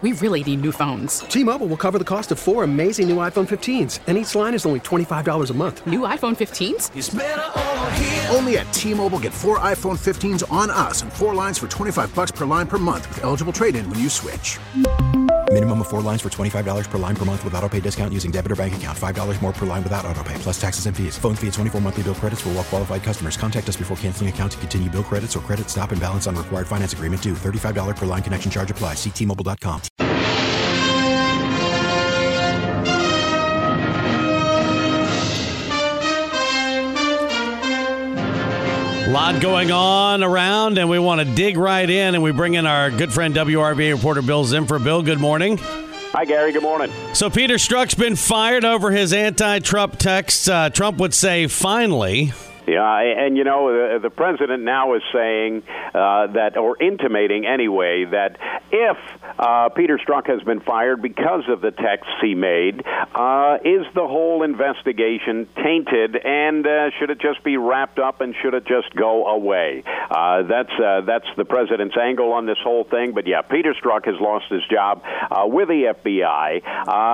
We really need new phones. T-Mobile will cover the cost of 4 amazing new iPhone 15s, and each line is only $25 a month. New iPhone 15s? It's better over here. Only at T-Mobile, get 4 iPhone 15s on us and 4 lines for $25 per line per month with eligible trade-in when you switch. Minimum of 4 lines for $25 per line per month with autopay discount using debit or bank account. $5 more per line without autopay, plus taxes and fees. Phone fee at 24 monthly bill credits for well-qualified customers. Contact us before canceling account to continue bill credits or credit stop and balance on required finance agreement due. $35 per line connection charge applies. See T-Mobile.com. A lot going on around, and we want to dig right in, and we bring in our good friend WRVA reporter Bill Zimfer. Bill, good morning. Hi, Gary. Good morning. So Peter Strzok's been fired over his anti-Trump texts. Trump would say, finally. Yeah, and you know, the president now is saying that, or intimating anyway, that if Peter Strzok has been fired because of the texts he made, is the whole investigation tainted, and should it just be wrapped up, and should it just go away? That's the president's angle on this whole thing. But yeah, Peter Strzok has lost his job with the FBI,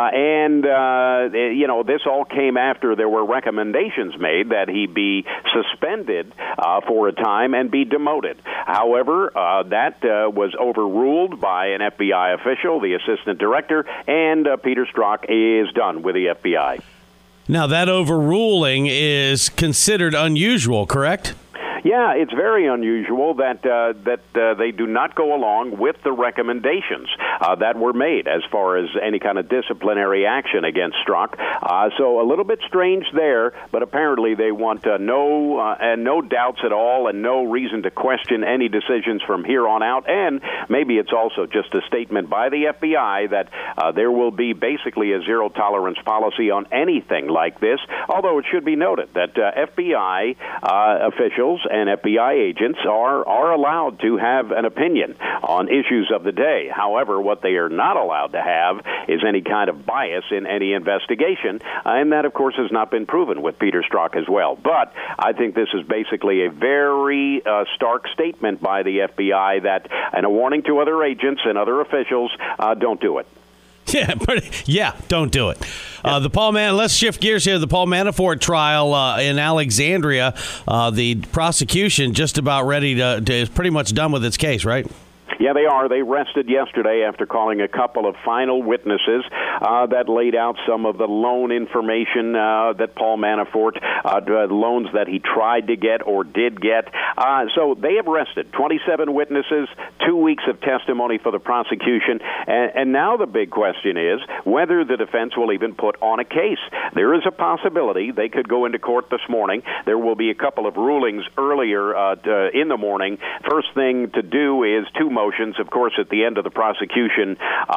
and you know, this all came after there were recommendations made that he be suspended for a time and be demoted. However, that was overruled by an FBI official, the assistant director, and Peter Strzok is done with the FBI. Now, that overruling is considered unusual, correct? Yeah, it's very unusual that they do not go along with the recommendations that were made as far as any kind of disciplinary action against Strzok. So a little bit strange there, but apparently they want no doubts at all and no reason to question any decisions from here on out. And maybe it's also just a statement by the FBI that there will be basically a zero-tolerance policy on anything like this, although it should be noted that FBI officials and FBI agents are allowed to have an opinion on issues of the day. However, what they are not allowed to have is any kind of bias in any investigation, and that, of course, has not been proven with Peter Strzok as well. But I think this is basically a very stark statement by the FBI that, and a warning to other agents and other officials, don't do it. Yeah, don't do it. Let's shift gears here. The Paul Manafort trial in Alexandria, the prosecution just about ready to is pretty much done with its case, right? Yeah, they are. They rested yesterday after calling a couple of final witnesses that laid out some of the loan information that Paul Manafort, loans that he tried to get or did get. So they have rested 27 witnesses, 2 weeks of testimony for the prosecution. And now the big question is whether the defense will even put on a case. There is a possibility they could go into court this morning. There will be a couple of rulings earlier in the morning. First thing to do is two motions. Of course, at the end of the prosecution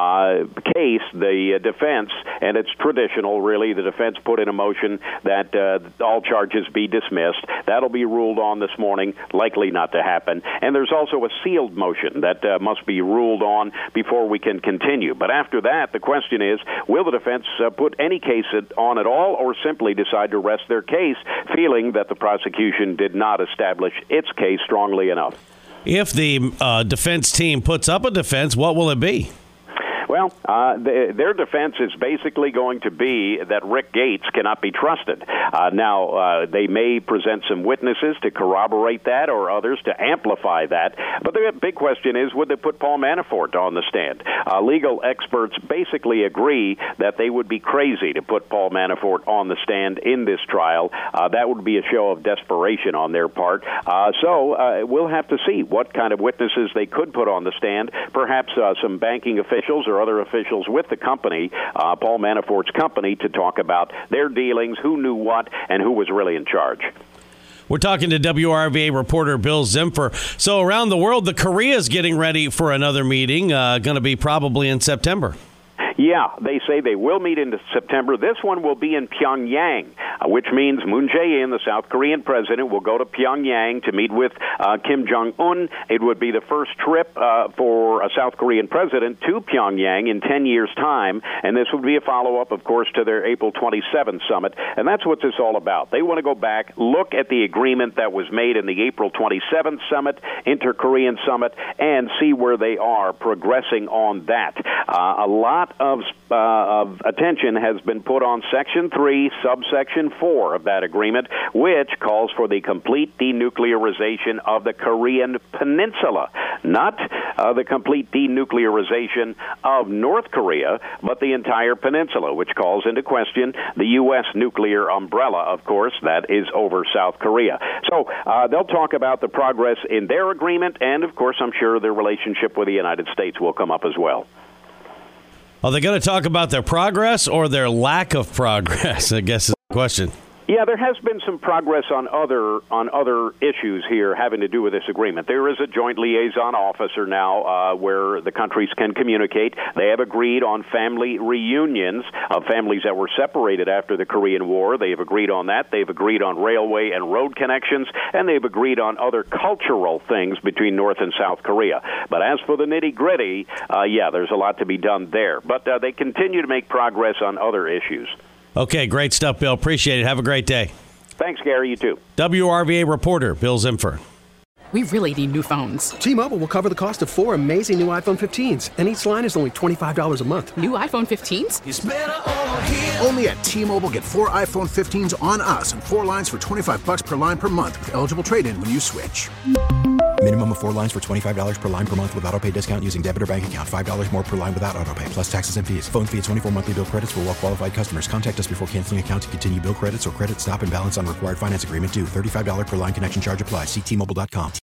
case, the defense, and it's traditional, really, the defense put in a motion that all charges be dismissed. That'll be ruled on this morning, likely not to happen. And there's also a sealed motion that must be ruled on before we can continue. But after that, the question is, will the defense put any case on at all, or simply decide to rest their case, feeling that the prosecution did not establish its case strongly enough? If the defense team puts up a defense, what will it be? Well, their defense is basically going to be that Rick Gates cannot be trusted. Now, they may present some witnesses to corroborate that or others to amplify that. But the big question is, would they put Paul Manafort on the stand? Legal experts basically agree that they would be crazy to put Paul Manafort on the stand in this trial. That would be a show of desperation on their part. So we'll have to see what kind of witnesses they could put on the stand. Perhaps some banking officials or other officials with the company, Paul Manafort's company, to talk about their dealings, who knew what, and who was really in charge. We're talking to WRVA reporter Bill Zimfer. So around the world, the Korea is getting ready for another meeting, going to be probably in September. Yeah, they say they will meet in September. This one will be in Pyongyang, which means Moon Jae-in, the South Korean president, will go to Pyongyang to meet with Kim Jong-un. It would be the first trip for a South Korean president to Pyongyang in 10 years' time, and this would be a follow-up, of course, to their April 27th summit, and that's what this is all about. They want to go back, look at the agreement that was made in the April 27th summit, Inter-Korean summit, and see where they are progressing on that. A lot of attention has been put on Section 3, Subsection 4 of that agreement, which calls for the complete denuclearization of the Korean Peninsula, not the complete denuclearization of North Korea, but the entire peninsula, which calls into question the U.S. nuclear umbrella, of course, that is over South Korea. So they'll talk about the progress in their agreement, and, of course, I'm sure their relationship with the United States will come up as well. Are they going to talk about their progress or their lack of progress, I guess is the question. Yeah, there has been some progress on other issues here having to do with this agreement. There is a joint liaison officer now where the countries can communicate. They have agreed on family reunions of families that were separated after the Korean War. They have agreed on that. They've agreed on railway and road connections, and they've agreed on other cultural things between North and South Korea. But as for the nitty-gritty, there's a lot to be done there. But they continue to make progress on other issues. Okay, great stuff, Bill. Appreciate it. Have a great day. Thanks, Gary. You too. WRVA reporter Bill Zimfer. We really need new phones. T-Mobile will cover the cost of 4 amazing new iPhone 15s, and each line is only $25 a month. New iPhone 15s? It's better over here. Only at T-Mobile, get 4 iPhone 15s on us and 4 lines for $25 per line per month with eligible trade-in when you switch. Minimum of 4 lines for $25 per line per month with auto-pay discount using debit or bank account. $5 more per line without auto-pay, plus taxes and fees. Phone fee at 24 monthly bill credits for well-qualified customers. Contact us before canceling account to continue bill credits or credit stop and balance on required finance agreement due. $35 per line connection charge applies. See T-Mobile.com.